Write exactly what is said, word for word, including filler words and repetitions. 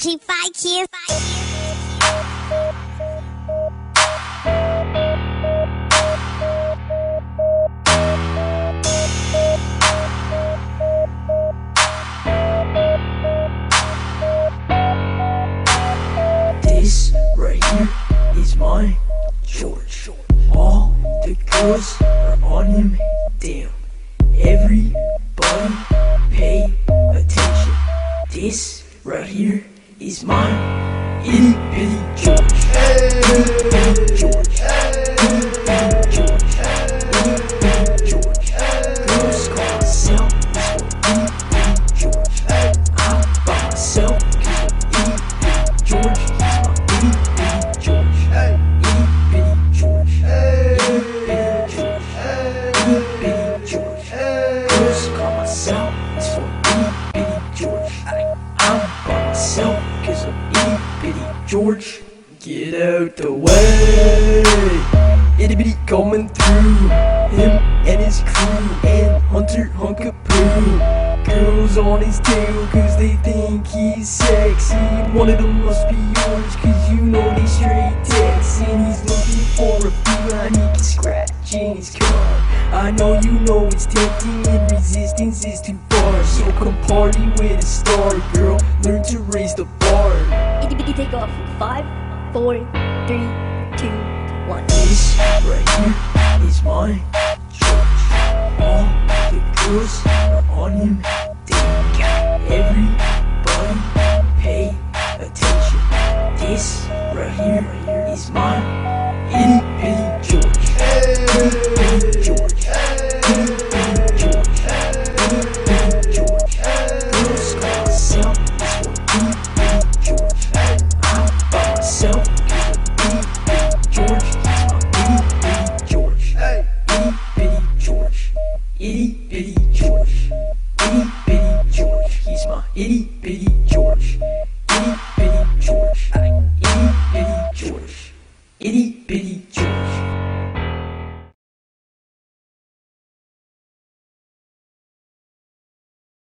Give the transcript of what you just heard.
T five kids. This right here is my George. All the girls are on him, damn. Everybody pay attention. This right here is my itty bitty George. Itty bitty George. Itty bitty George. Itty bitty George. Girls call myself this one itty bitty George. I'm by myself cause I'm itty bitty George. He's my itty bitty George. Itty bitty George. Itty bitty George. Itty bitty George. Girls call myself this one itty bitty George. I'm by myself cause I'm itty bitty George. Get out the way. Itty bitty coming through. Him and his crew and Hunter Hunkapoo. Girls on his tail cause they think he's sexy. One of them must be yours cause you know they straight text. And he's looking for a feline he can scratch in his car. I know you know it's tempting and resistance is too far. So come party with a star, girl. Learn to raise the bar. Itty bitty take off. Five, four, three, two, one. This right here is my George. All the girls are on him, damn. Everybody pay attention. This right here is my itty bitty George. Itty bitty George. Itty bitty George. Itty bitty George. Girls call myself this one itty bitty George. I'm by myself cause I'm itty bitty George. He's my itty bitty George. Itty bitty George. Itty bitty George. Itty bitty George. He's my itty bitty George. Itty bitty George. Itty bitty George. Itty bitty George.